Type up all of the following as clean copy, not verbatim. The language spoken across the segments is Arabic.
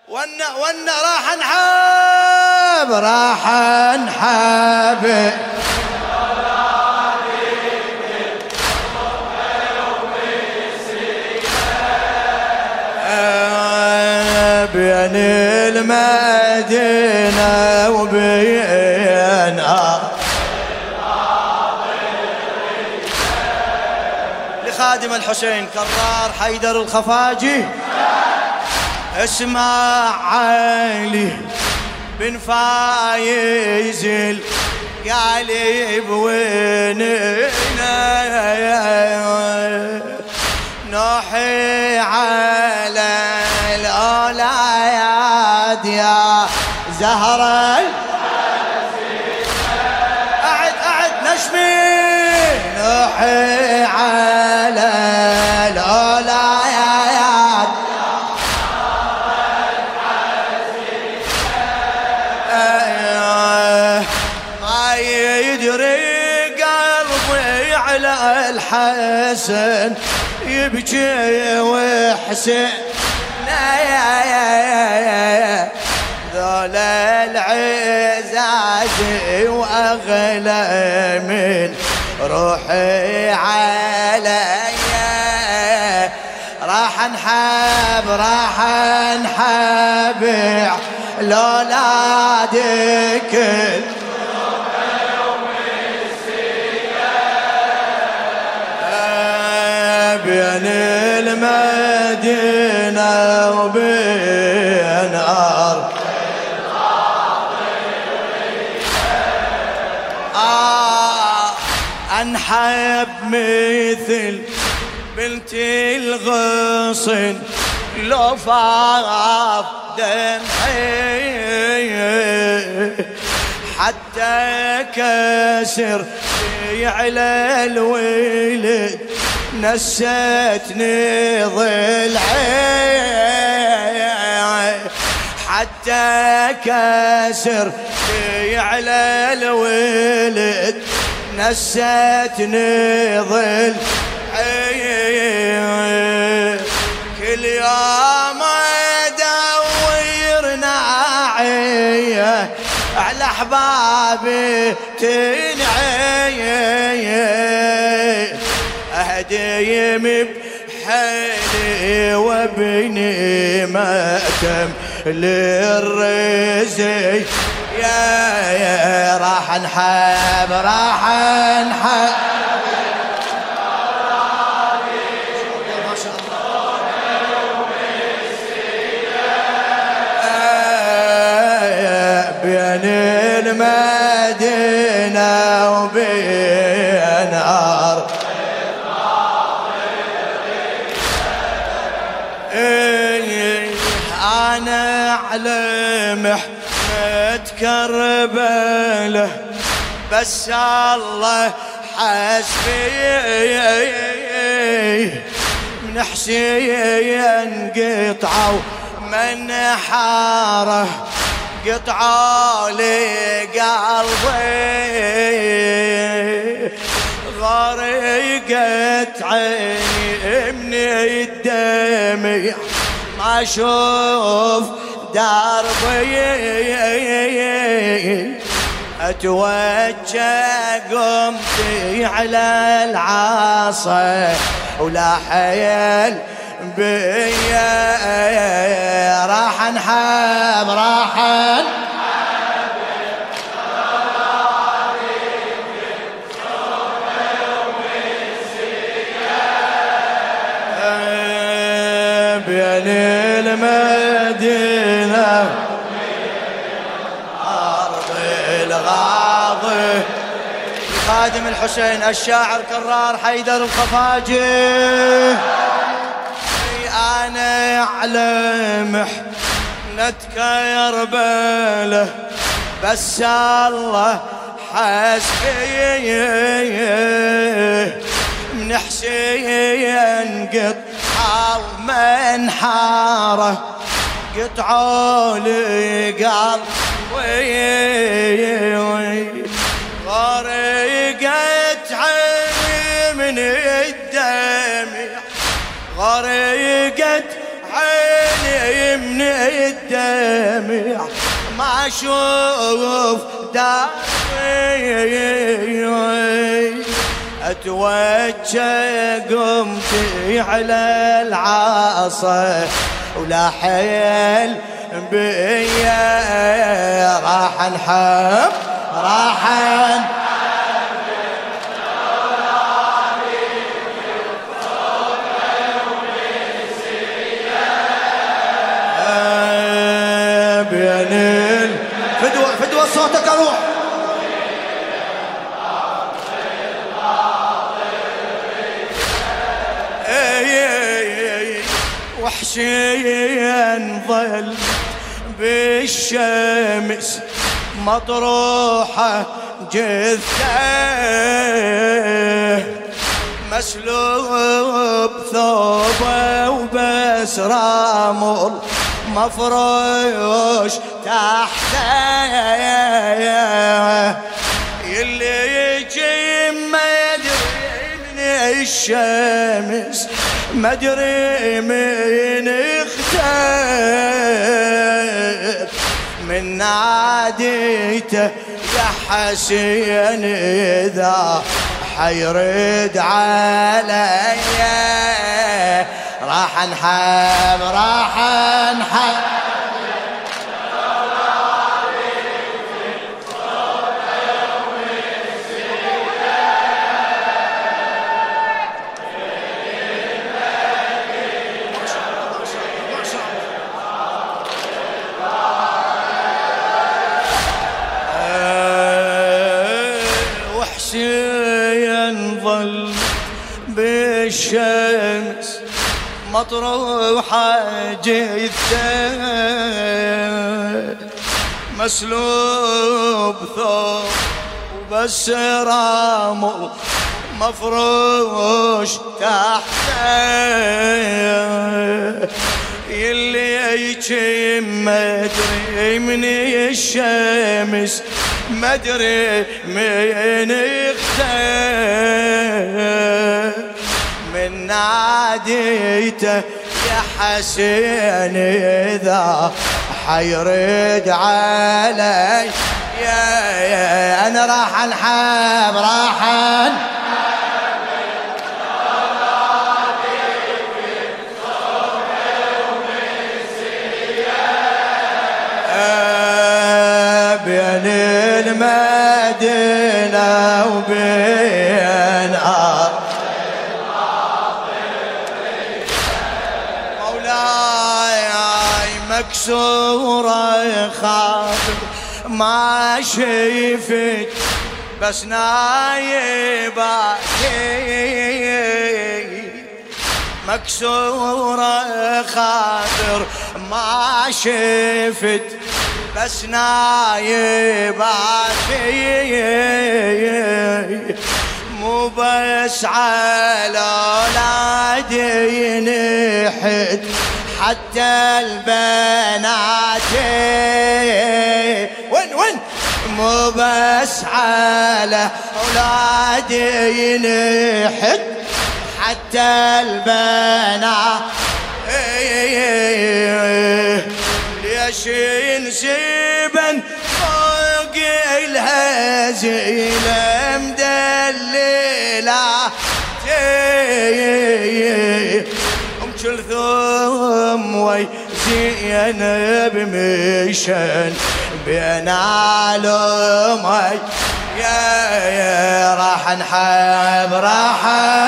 ونا راح نحب بين المدينة وبين لخادم الحسين كرار حيدر الخفاجي. اسمع علي بن فايز القالب ويننا نوحي على الأولاد يا زهرة أعد نشمي نوحي على الأولاد ما يدري قلبي على الحسن يبكي وحسين ذول العزاز واغلى من روحي علي. راح نحب لولادك بين المدينة وبين أرض أنحب مثل بنت الغصن لو فاض دمعي حتى كسر على الولد نستني ضلعي حتى كسر على الولد نستني ضلعي. كل يوم ادور ناعيه على احبابي تنعي أهديم بحيلي وابني مأتم للرزي يا راح نحب ما شاء الله بين المدينة وبين أرض أنا على محنة كربله بس الله حسبي من حسين قطعوا من حاره قطعوا لي قلبي غرقت عيني من الدمع ما اشوف دربي اتوجه قمتي على العصا ولا حيل بيا راح نحب بين المدينة أرض الغاضي. خادم الحسين الشاعر كرار حيدر الخفاجي. أنا أعلم محنتك يربله بس الله حسبي من حسين قطعوا من حاره قطعوا لي قلبي غرقت عيني من الدمع غرقت عيني من الدمع ما اشوف داعي اتوجه قمتي على العصا ولا حيل بيا راح نحب راح بين فدوة صوتك اروح وحشيا ظل بالشمس مطروحة جثة مسلوب ثوبه وبس رامل مفروش تحته يلي يجي ما يدري من الشمس ما ادري من اختفى من ناديته يا حسين اذا حيرد علي راح نحب راح نحب ظل بالشمس مطروحة جثة مسلوب ثوب وبس رامل مفروش تحته يلي يجي ما ادري من الشمس ما ادري من اختفى من ناديته يا حسين اذا حيرد علي يا انا راح انحب راح بين المدينة وبين مولاي مكسورة خاطر ما شفت بس نايباتي مكسورة خاطر ما شفت بس نايباتي مو بس على اولادي نحت حتى البنات وين مو بس على اولادي نحت حتى البنات ليش ينسبن فوق الهزيلة مدللة ام كلثوم وي زينب مشن بين علومي يا راح نحب راح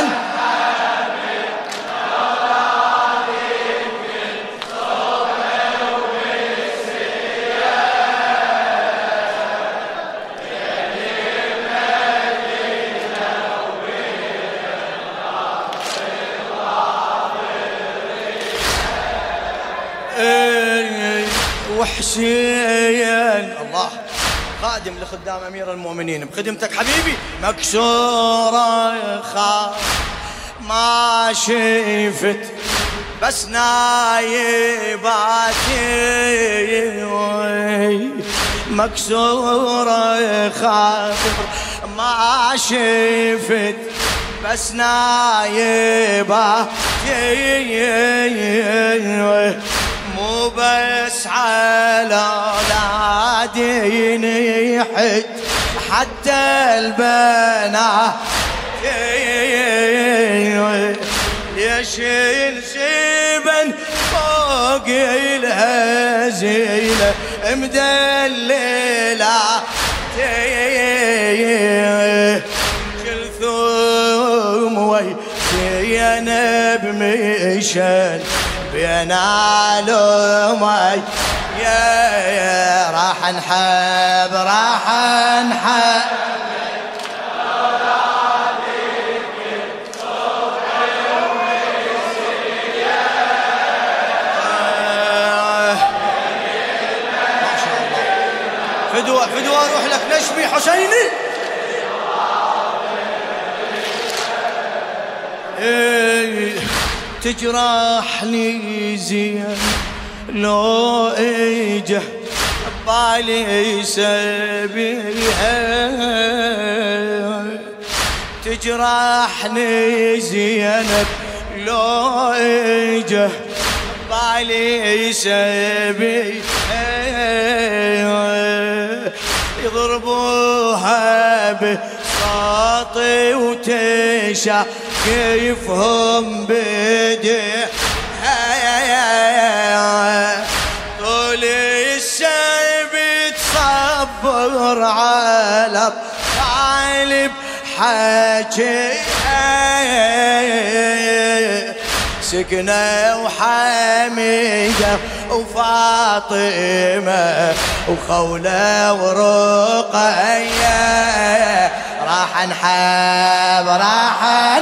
وحسين الله خادم لخدام أمير المؤمنين بخدمتك حبيبي مكسورة خاف ما شفت بس نايباتي مكسورة خاطر ما شفت بس نايباتي مو بس على اولادي نحد حتى البنات ليش ينسبن فوق الهزيلة مدللة كلثوم وزينب مشن بين علومي يا راح نحب راح نحب فدوى اروح لك نشمي حسيني تجرحني زين لو اجه بالي سبيها تجرحني زينب لو اجه بالي سبيها يضربوها بساطي وتشا كيفهم بديها طول السيب تصبر على طالب حكيها سكنة وحميدة وفاطمة وخولة ورقية راح نحب راح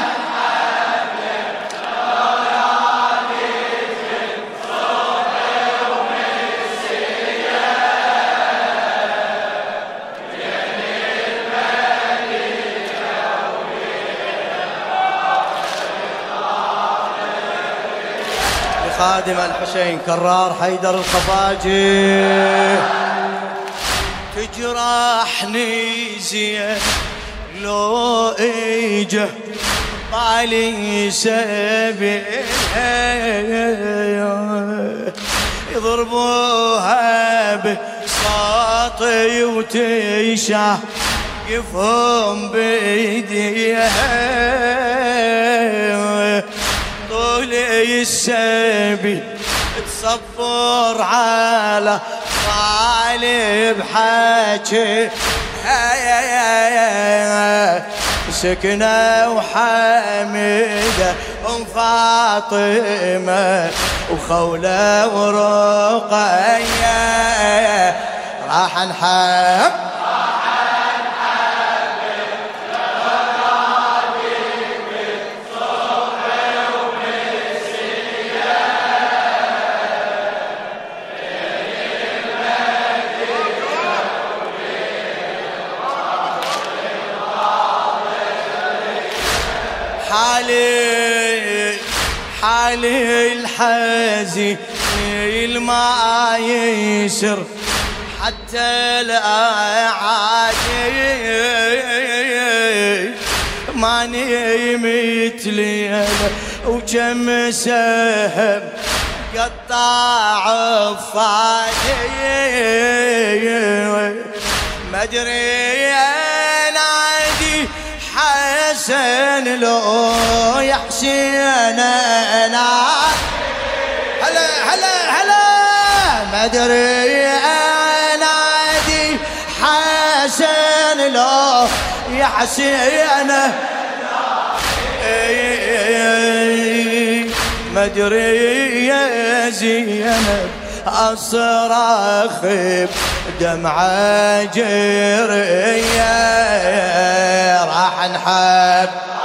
خادم الحسين كرار حيدر الخفاجي تجرحني زين لو اجه بالي سبيلها يضربوها بساطي وتشا يفهم بيديها طول السبي تصبر على طالب حكي سكنة وحميدة ام فاطمة وخولة ورقية راح نحب حالي الحزين ما يسر حتى الأعادي ما نمت ليلة وكم سهم قطع فادي ما ادري انادي حسن لو يا حسين انا هلا هلا هلا ما ادري انادي حسن لو يا حسين ما ادري يا زينب اصرخ بدمعة جرية راح نحب